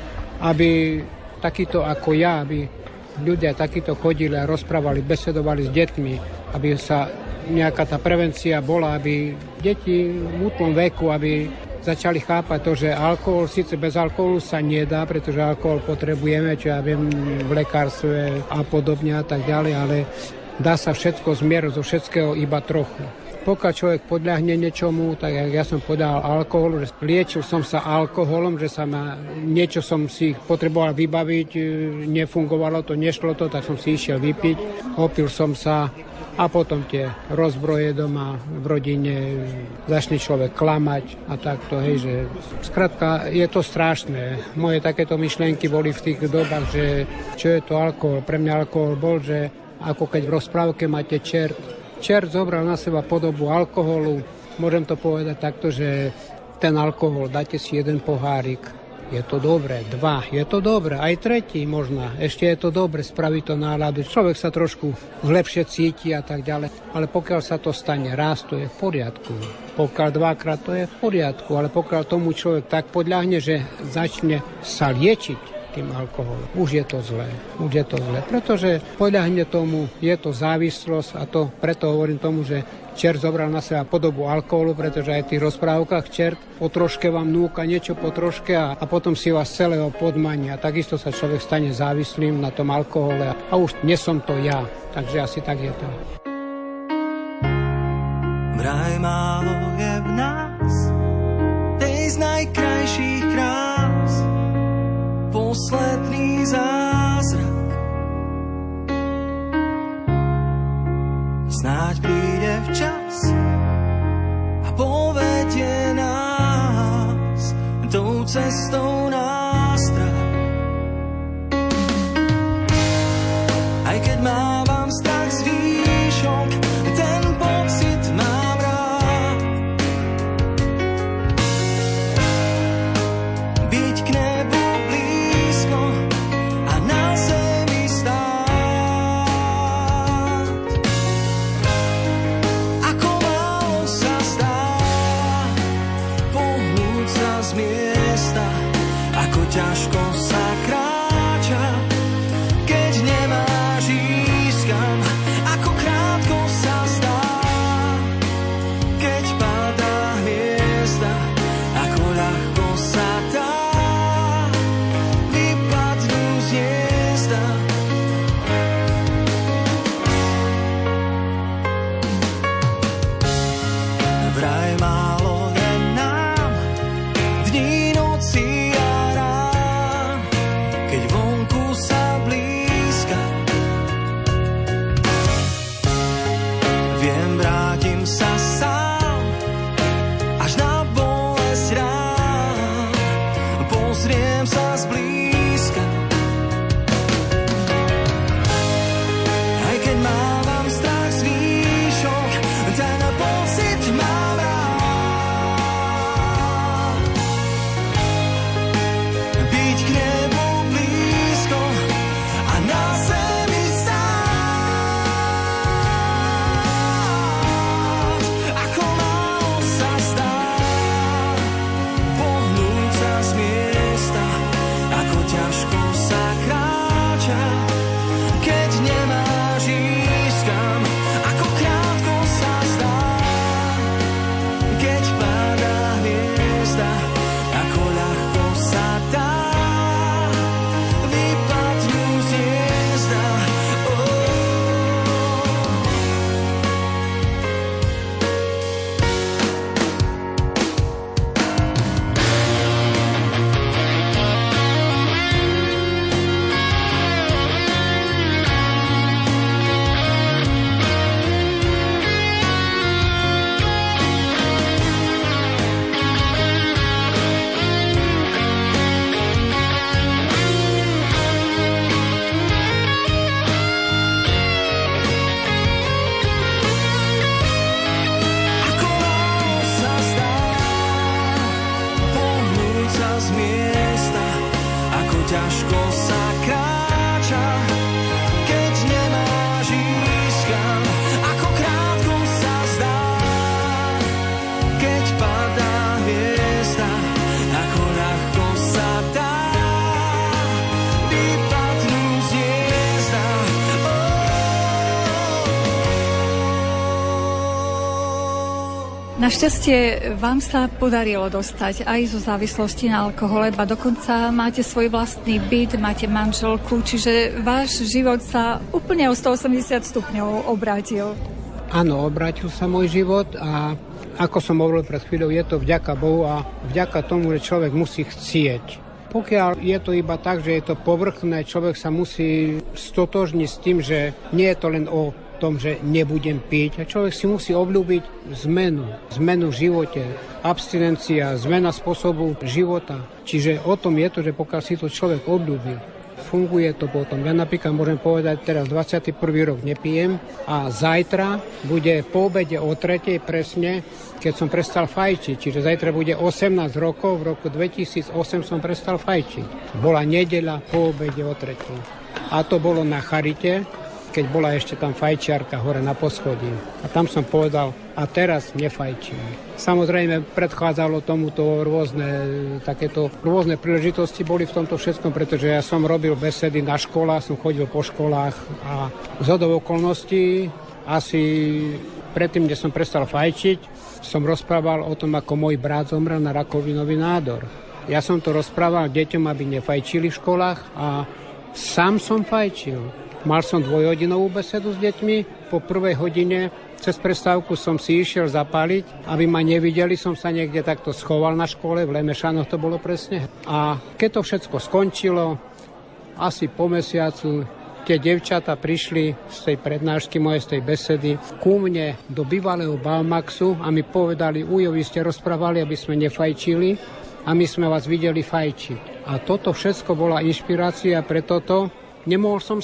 I: aby takýto ako ja, aby ľudia takýto chodili a rozprávali, besedovali s deťmi, aby sa nejaká tá prevencia bola, aby deti v útlom veku, aby začali chápať to, že alkohol, síce bez alkoholu sa nedá, pretože alkohol potrebujeme, čo ja viem, v lekárstve a podobne a tak ďalej, ale dá sa všetko zmierať zo všetkého iba trochu. Pokiaľ človek podľahne niečomu, tak ja som podal alkoholu, že liečil som sa alkoholom, že sa niečo som si potreboval vybaviť, nefungovalo to, nešlo to, tak som si išiel vypiť, opil som sa a potom tie rozbroje doma v rodine, začne človek klamať a takto, hej, že skrátka je to strašné. Moje takéto myšlienky boli v tých dobách, že čo je to alkohol. Pre mňa alkohol bol, že ako keď v rozprávke máte čert. Čert zobral na seba podobu alkoholu. Môžem to povedať takto, že ten alkohol, dáte si jeden pohárik, je to dobré, 2, je to dobré, aj 3 možno, ešte je to dobre, spraví to náladu, človek sa trošku lepšie cíti a tak ďalej, ale pokiaľ sa to stane raz, to je v poriadku, pokiaľ 2-krát, to je v poriadku, ale pokiaľ tomu človek tak podľahne, že začne sa liečiť tým alkoholom, už je to zlé, pretože podľahne tomu, je to závislosť a to preto hovorím tomu, že čert zobral na seba podobu alkoholu, pretože aj v tých rozprávkach čert po troške vám núka niečo po troške a potom si vás celého podmania. Takisto sa človek stane závislým na tom alkohole a už nie som to ja, takže asi tak je to.
E: Vraj málo je v nás, tej z najkrajších krás, posledný zázrak. Snáď príde včas a povedie nás tou cestou nástrah. Aj keď mávam strach z výšok, ten pocit mám rád. Byť k nebu blízko
A: Našťastie vám sa podarilo dostať aj zo závislosti na alkohole, a dokonca máte svoj vlastný byt, máte manželku, čiže váš život sa úplne o 180 stupňov obrátil.
I: Áno, obrátil sa môj život a ako som hovoril pred chvíľou, je to vďaka Bohu a vďaka tomu, že človek musí chcieť. Pokiaľ je to iba tak, že je to povrchné, človek sa musí stotožniť s tým, že nie je to len o tom, že nebudem piť. A človek si musí obľúbiť zmenu v živote, abstinencia, zmena spôsobu života. Čiže o tom je to, že pokiaľ si to človek obľúbi, funguje to potom. Ja napríklad môžem povedať, teraz 21. rok nepijem a zajtra bude po obede o 3. presne, keď som prestal fajčiť. Čiže zajtra bude 18 rokov, v roku 2008 som prestal fajčiť. Bola nedeľa po obede o 3. A to bolo na charite, keď bola ešte tam fajčiarka hore na poschodí. A tam som povedal, a teraz nefajčím. Samozrejme, predchádzalo tomuto rôzne príležitosti boli v tomto všetkom, pretože ja som robil besedy na školách, som chodil po školách a zhodou okolností asi predtým, kde som prestal fajčiť, som rozprával o tom, ako môj brat zomrel na rakovinový nádor. Ja som to rozprával deťom, aby nefajčili v školách a sám som fajčil. Mal som 2-hodinovú besedu s deťmi. Po prvej hodine cez prestávku som si išiel zapáliť. Aby ma nevideli, som sa niekde takto schoval na škole. V Lemešanoch to bolo presne. A keď to všetko skončilo, asi po mesiacu tie devčata prišli z tej prednášky mojej, z tej besedy ku mne do bývalého Balmaxu a mi povedali, Ujo, vy ste rozprávali, aby sme nefajčili a my sme vás videli fajčiť. A toto všetko bola inšpirácia pre toto. Nemohol som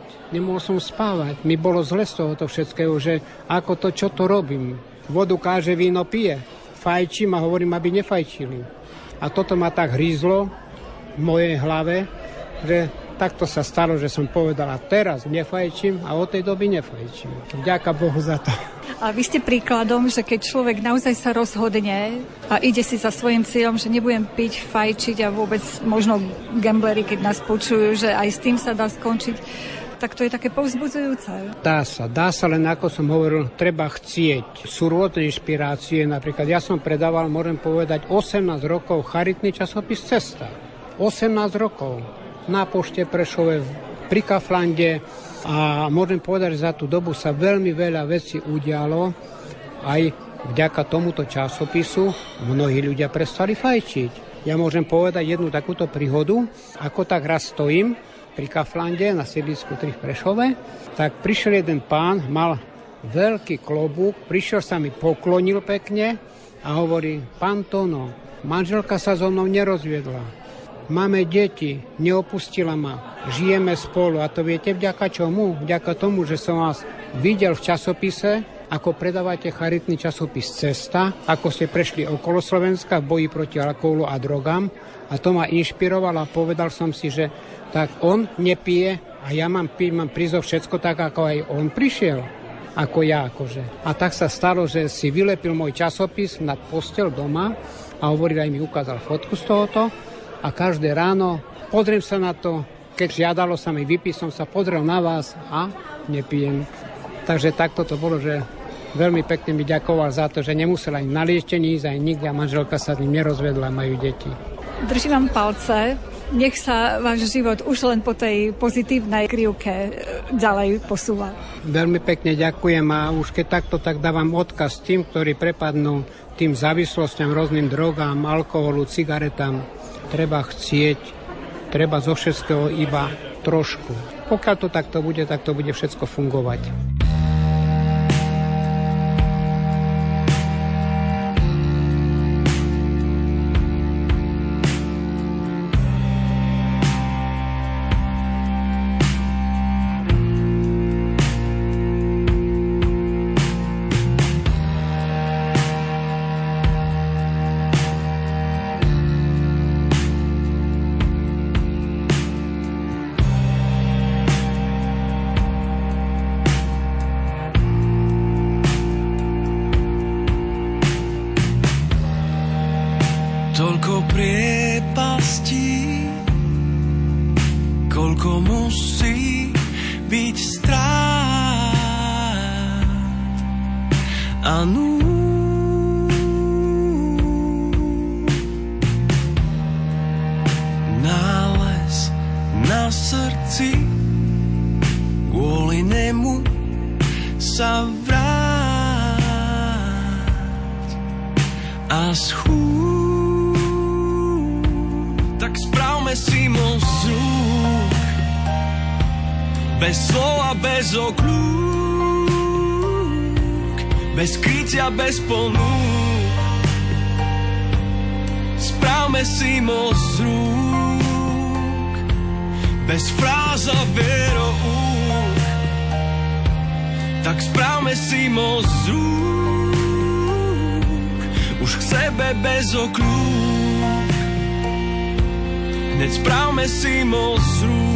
I: spávať. Mi bolo zle z tohoto všetkého, že ako to, čo to robím. Vodu káže, víno pije. Fajčím a hovorím, aby nefajčili. A toto ma tak hrízlo v mojej hlave, že takto sa stalo, že som povedal, a teraz nefajčím a od tej doby nefajčím. Vďaka Bohu za to.
A: A vy ste príkladom, že keď človek naozaj sa rozhodne a ide si za svojím cieľom, že nebudem piť, fajčiť a vôbec možno gambleri, keď nás počujú, že aj s tým sa dá skončiť, tak to je také povzbudzujúce.
I: Dá sa, len ako som hovoril, treba chcieť. Sú rôzne inšpirácie, napríklad ja som predával, môžem povedať, 18 rokov charitný časopis Cesta. 18 rokov na pošte Prešove, pri Kauflande. A môžem povedať, že za tú dobu sa veľmi veľa vecí udialo. Aj vďaka tomuto časopisu mnohí ľudia prestali fajčiť. Ja môžem povedať jednu takúto príhodu. Ako tak raz stojím pri Kauflande na sídlisku 3 v Prešove, tak prišiel jeden pán, mal veľký klobúk, prišiel sa mi, poklonil pekne a hovorí, pán Tono, manželka sa so mnou nerozviedla. Máme deti, neopustila ma, žijeme spolu. A to viete vďaka čomu? Vďaka tomu, že som vás videl v časopise, ako predávate charitný časopis Cesta, ako ste prešli okolo Slovenska v boji proti alkoholu a drogám. A to ma inšpirovalo a povedal som si, že tak on nepije a ja mám piť, mám prísť všetko tak, ako aj on prišiel. Ako ja, akože. A tak sa stalo, že si vylepil môj časopis nad posteľ doma a hovoril, aj mi ukázal fotku z tohoto. A každé ráno pozriem sa na to, keď žiadalo sa mi vypiť, som sa pozrel na vás a nepijem. Takže takto to bolo, že veľmi pekne mi ďakoval za to, že nemusel ani na liečenie ísť, aj nikde a manželka sa s ním nerozvedla, majú deti.
A: Držím vám palce, nech sa váš život už len po tej pozitívnej krivke ďalej posúva.
I: Veľmi pekne ďakujem a už keď takto, tak dávam odkaz tým, ktorí prepadnú tým závislostiam, rôznym drogám, alkoholu, cigaretám. Treba chcieť, treba zo všetkého iba trošku. Pokiaľ to takto bude, tak to bude všetko fungovať.
E: Toľko priepastí, koľko musí byť strát a núd. nemu sa vráť a schúď. Tak správme si most z rúk, bez slova, bez okľúk, bez krytia, bez ponúk. Správme si most z rúk, bez fráz a veroúk. Tak správme si most z rúk, už k sebe bez okľúk. Hneď správme si most z rúk.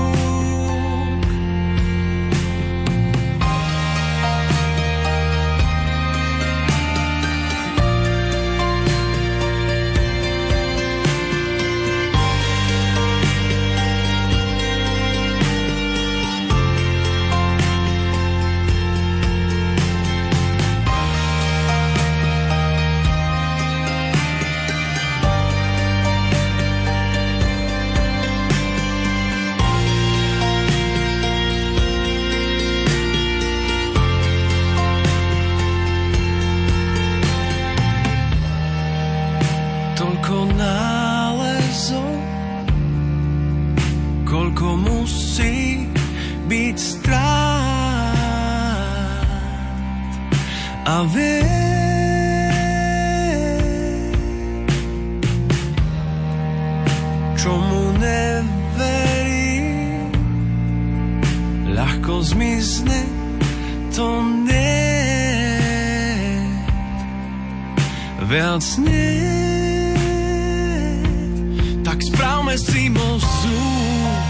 E: Tak správme si most z rúk,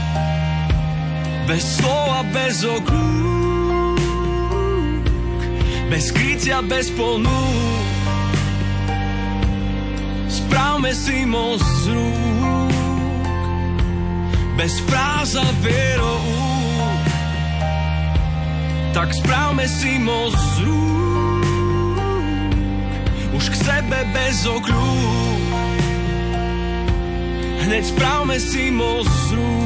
E: bez slova, bez okľúk, bez krytia, bez ponúk. Správme si most z rúk, bez fráz a veroúk. Tak správme si most z rúk, už k sebe bez okľúk. Hneď správme si most z rúk.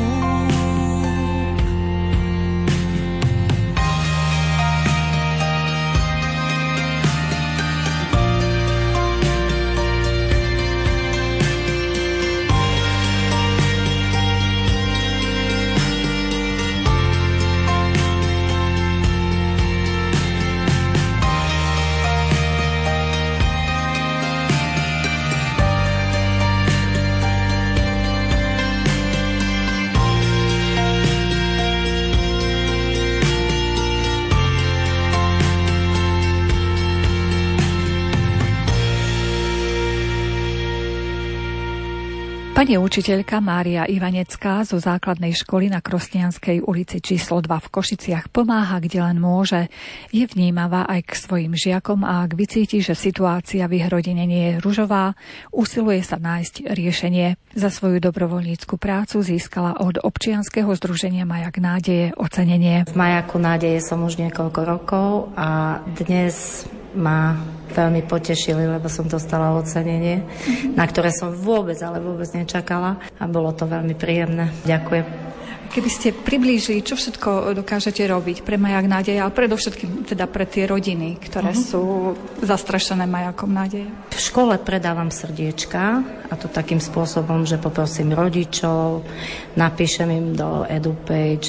A: Pani učiteľka Mária Ivanecká zo základnej školy na Krosnianskej ulici číslo 2 v Košiciach pomáha, kde len môže. Je vnímavá aj k svojim žiakom a ak vycíti, že situácia v ich rodine nie je ružová, usiluje sa nájsť riešenie. Za svoju dobrovoľnícku prácu získala od občianskeho združenia Majak nádeje ocenenie.
J: V Majaku nádeje som už niekoľko rokov a dnes ma veľmi potešili, lebo som dostala ocenenie, na ktoré som vôbec nečakala a bolo to veľmi príjemné. Ďakujem.
A: Keby ste priblížili, čo všetko dokážete robiť pre Majak nádeje, ale predovšetkým teda pre tie rodiny, ktoré sú zastrašené Majakom nádeje.
J: V škole predávam srdiečka a to takým spôsobom, že poprosím rodičov, napíšem im do EduPage,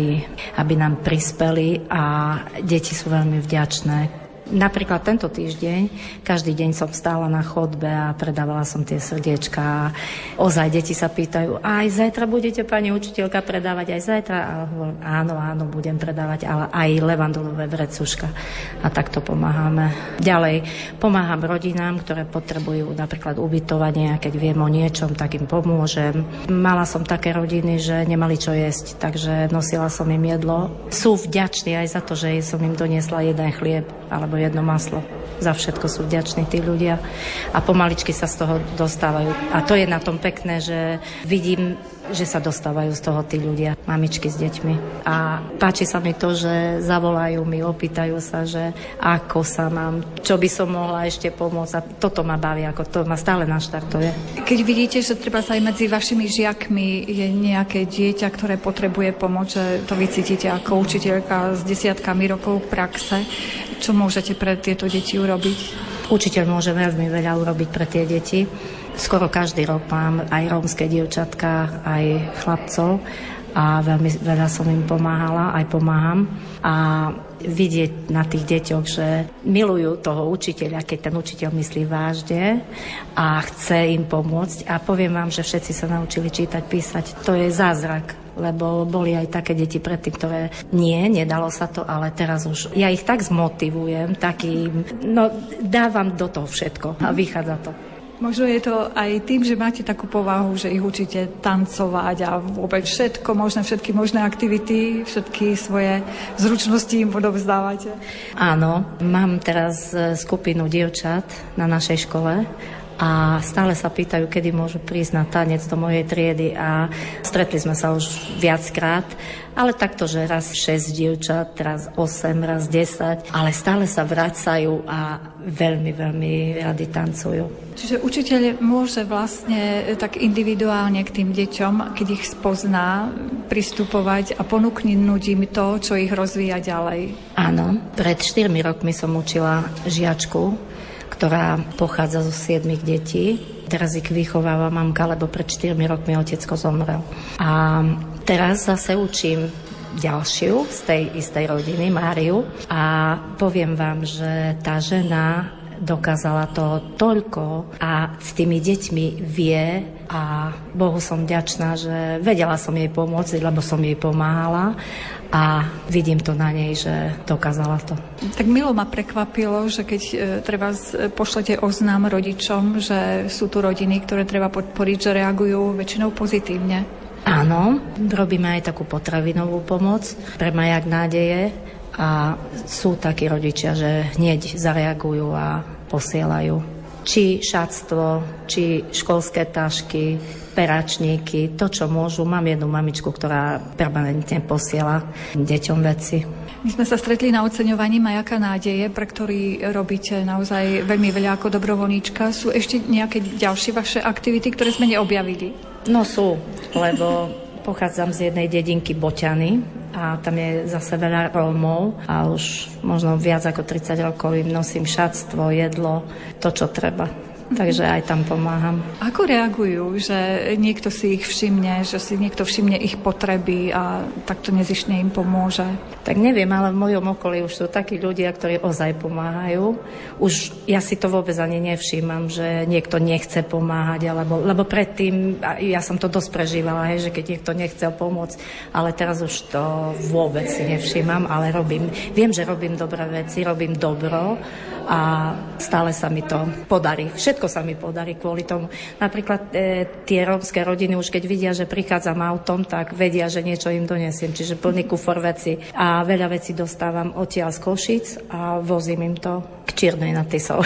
J: aby nám prispeli a deti sú veľmi vďačné. Napríklad tento týždeň, každý deň som stála na chodbe a predávala som tie srdiečka. Ozaj deti sa pýtajú, aj zajtra budete, pani učiteľka, predávať aj zajtra? A hovorím, áno, budem predávať, ale aj levandulové vrecuška. A takto pomáhame. Ďalej, pomáham rodinám, ktoré potrebujú napríklad ubytovanie, a keď viem o niečom, tak im pomôžem. Mala som také rodiny, že nemali čo jesť, takže nosila som im jedlo. Sú vďační aj za to, že som im doniesla jeden chlieb alebo jedno maslo. Za všetko sú vďační tí ľudia a pomaličky sa z toho dostávajú. A to je na tom pekné, že vidím že sa dostávajú z toho tí ľudia, mamičky s deťmi. A páči sa mi to, že zavolajú mi, opýtajú sa, že ako sa mám, čo by som mohla ešte pomôcť. A toto ma baví, ako to ma stále naštartuje.
A: Keď vidíte, že treba sa aj medzi vašimi žiakmi je nejaké dieťa, ktoré potrebuje pomoc, že to vycítite ako učiteľka s desiatkami rokov praxe, čo môžete pre tieto deti urobiť?
J: Učiteľ môže veľmi veľa urobiť pre tie deti. Skoro každý rok mám aj rómske dievčatka, aj chlapcov a veľmi veľa som im pomáhala, aj pomáham. A vidieť na tých deťoch, že milujú toho učiteľa, keď ten učiteľ myslí vážne a chce im pomôcť. A poviem vám, že všetci sa naučili čítať, písať. To je zázrak, lebo boli aj také deti predtým, ktoré nedalo sa to, ale teraz už ja ich tak zmotivujem, dávam do toho všetko a vychádza to.
A: Možno je to aj tým, že máte takú povahu, že ich učíte tancovať a vôbec všetko možné, všetky možné aktivity, všetky svoje zručnosti im odovzdávate.
J: Áno, mám teraz skupinu dievčat na našej škole a stále sa pýtajú, kedy môžu prísť na tanec do mojej triedy a stretli sme sa už viackrát, ale takto, že raz 6 dievčat, raz 8, raz 10, ale stále sa vracajú a veľmi, veľmi radi tancujú.
A: Čiže učiteľ môže vlastne tak individuálne k tým deťom, keď ich spozná, pristupovať a ponúknuť im to, čo ich rozvíja ďalej.
J: Áno, pred 4 rokmi som učila žiačku, ktorá pochádza zo 7 detí. Teraz ich vychováva mamka, lebo pred 4 rokmi otecko zomrel. A teraz zase učím ďalšiu z tej istej rodiny, Máriu. A poviem vám, že tá žena dokázala to toľko a s tými deťmi vie a Bohu som vďačná, že vedela som jej pomôcť, lebo som jej pomáhala a vidím to na nej, že dokázala to.
A: Tak milo ma prekvapilo, že keď treba pošlete oznám rodičom, že sú tu rodiny, ktoré treba podporiť, že reagujú väčšinou pozitívne.
J: Áno, robíme aj takú potravinovú pomoc pre Majak nádeje a sú takí rodičia, že hneď zareagujú a posielajú. Či šatstvo, či školské tašky, peračníky, to, čo môžu. Mám jednu mamičku, ktorá permanentne posiela deťom veci.
A: My sme sa stretli na oceňovaní Majaka nádeje, pre ktorý robíte naozaj veľmi veľa ako dobrovoľníčka. Sú ešte nejaké ďalšie vaše aktivity, ktoré sme neobjavili?
J: No sú, lebo pochádzam z jednej dedinky Boťany a tam je zase veľa Rómov a už možno viac ako 30 rokov im nosím šatstvo, jedlo, to, čo treba. Takže aj tam pomáham.
A: Ako reagujú, že niekto si ich všimne, že si niekto všimne ich potreby a takto nezištne im pomôže?
J: Tak neviem, ale v mojom okolí už sú takí ľudia, ktorí ozaj pomáhajú. Už ja si to vôbec ani nevšímam, že niekto nechce pomáhať, lebo predtým, ja som to dosť prežívala, že keď niekto nechcel pomôcť, ale teraz už to vôbec si nevšímam, ale viem, že robím dobré veci, robím dobro a stále sa mi to podarí. Všetko sa mi podarí kvôli tomu. Napríklad tie rómske rodiny už keď vidia, že prichádzam autom, tak vedia, že niečo im donesiem. Čiže plný kufor veci. A veľa vecí dostávam odtiaľ z Košíc a vozím im to k Čiernej nad Tisou.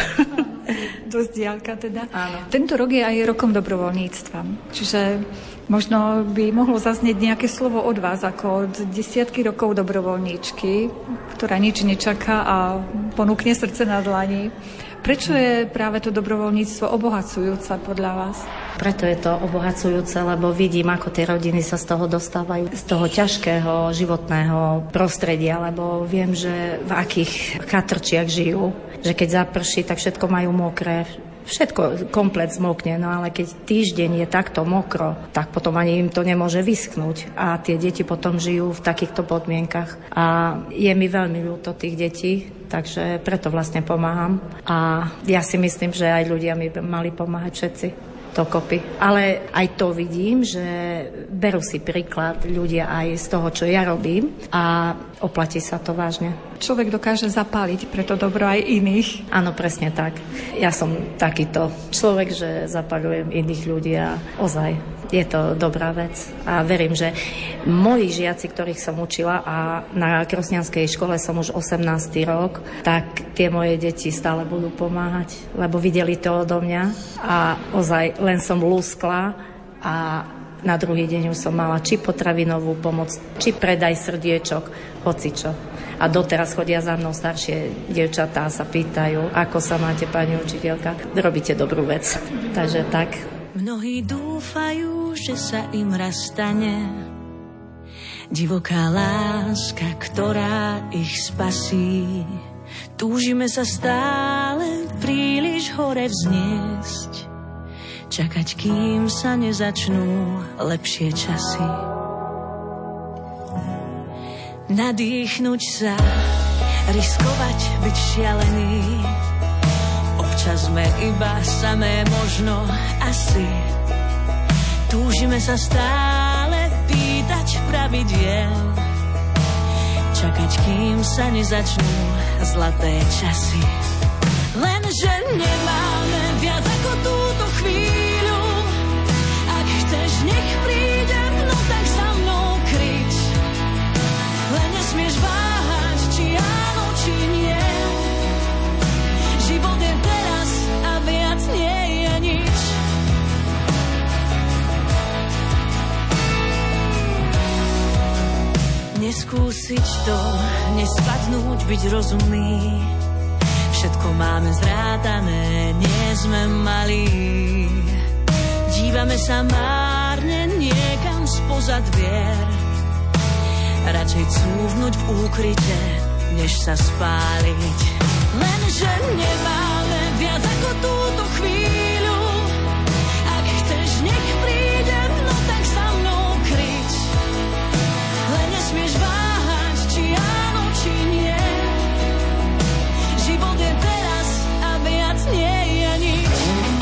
A: Dosť diaľka teda.
J: Áno.
A: Tento rok je aj rokom dobrovoľníctva. Čiže možno by mohlo zaznieť nejaké slovo od vás, ako od desiatky rokov dobrovoľníčky, ktorá nič nečaká a ponúkne srdce na dlani. Prečo je práve to dobrovoľníctvo obohacujúce podľa vás?
J: Preto je to obohacujúce, lebo vidím, ako tie rodiny sa z toho dostávajú, z toho ťažkého životného prostredia, lebo viem, že v akých chatrčiach žijú, že keď zaprší, tak všetko majú mokré, všetko komplet zmokne, no ale keď týždeň je takto mokro, tak potom ani im to nemôže vyschnúť a tie deti potom žijú v takýchto podmienkach a je mi veľmi ľúto tých detí, takže preto vlastne pomáham a ja si myslím, že aj ľudia mi mali pomáhať všetci dokopy. Ale aj to vidím, že berú si príklad ľudia aj z toho, čo ja robím a oplatí sa to vážne.
A: Človek dokáže zapáliť pre to dobro aj iných.
J: Áno, presne tak. Ja som takýto človek, že zapaľujem iných ľudí a ozaj je to dobrá vec. A verím, že moji žiaci, ktorých som učila a na Krosnianskej škole som už 18. rok, tak tie moje deti stále budú pomáhať, lebo videli to odo mňa a ozaj len som lúskla a na druhý deň už som mala či potravinovú pomoc, či predaj srdiečok, hocičo. A doteraz chodia za mnou staršie dievčatá a sa pýtajú, ako sa máte, pani učiteľka. Robíte dobrú vec. Takže tak.
K: Mnohí dúfajú, že sa im raz stane divoká láska, ktorá ich spasí. Túžime sa stále príliš hore vzniesť, čakať, kým sa nezačnú lepšie časy. Nadýchnuť sa, riskovať, byť šialený. Občas sme iba samé možno asi. Túžime sa stále pýtať pravidiel, čakať, kým sa nezačnú zlaté časy. Lenže nemáme viac ako túto chvíľu. Ak chceš, nech prídem, no tak za mnou krič. Len nesmieš váhať, či áno, či nie. Život je teraz a viac nie je nič. Neskúsiť to, nespadnúť, byť rozumný. Všetko máme zrátané, nie sme malí. Dívame sa márne niekam spoza dvier. Radšej cúvnuť v úkryte, než sa spáliť. Lenže nemáme viac ako túto chvíľu. Ak chceš, nech prídem, no tak za mnou krič. Len nesmieš váhať, či áno, či nie. Život je teraz a viac nie je nič.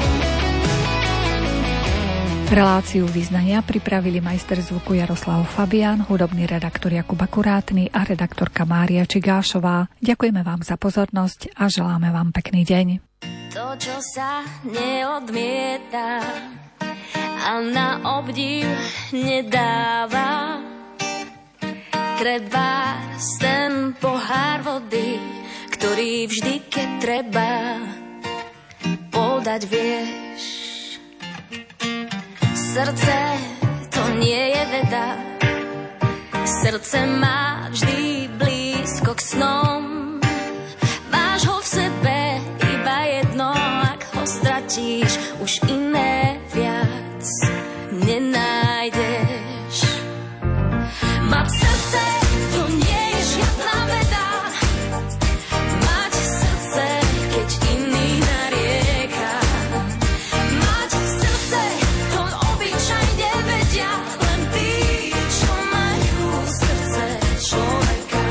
A: Reláciu Vyznania pripravili majster zvuku Jaroslav Fabián, hudobný redaktor Jakub Akurátny a redaktorka Mária Čigášová. Ďakujeme vám za pozornosť a želáme vám pekný deň.
L: To, čo sa neodmieta a na obdiv nedáva, treba ten pohár vody, ktorý vždy, keď treba, podať vieš. Srdce to nie je veda, srdce má vždy blízko k snom. Máš ho v sebe iba jedno, ak ho stratíš, už iné viac nenájdeš. Mať srdce to nie je žiadna veda, mať srdce, keď iný narieka. Mať srdce, to obyčajne vedia len tí, čo majú srdce človeka.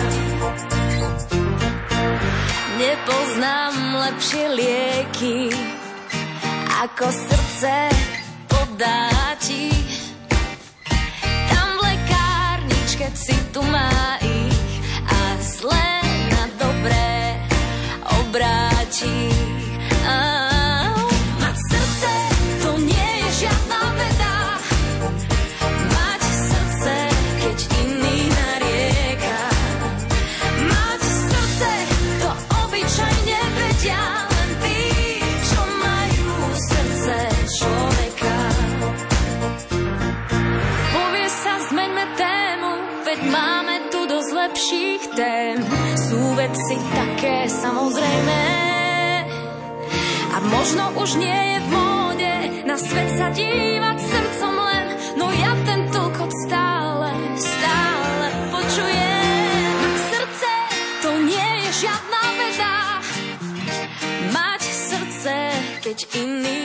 L: Nepoznám lepšie lieky, ako srdce podá ti. Tam v lekárničke si tu má ich a zlé na dobré obráti. Mať srdce, to nie je žiadna veda. Mať srdce, keď iný narieka. Mať srdce, to obyčajne vedia len tí, čo majú srdce človeka. Povie sa, zmeňme tému, veď máme tu dosť lepších tém. Sú veci také samozrejmé a možno už nie je v móde na svet sa dívať srdcom len, no ja ten tlkot stále počujem. Srdce, to nie je žiadna veda, mať srdce, keď iný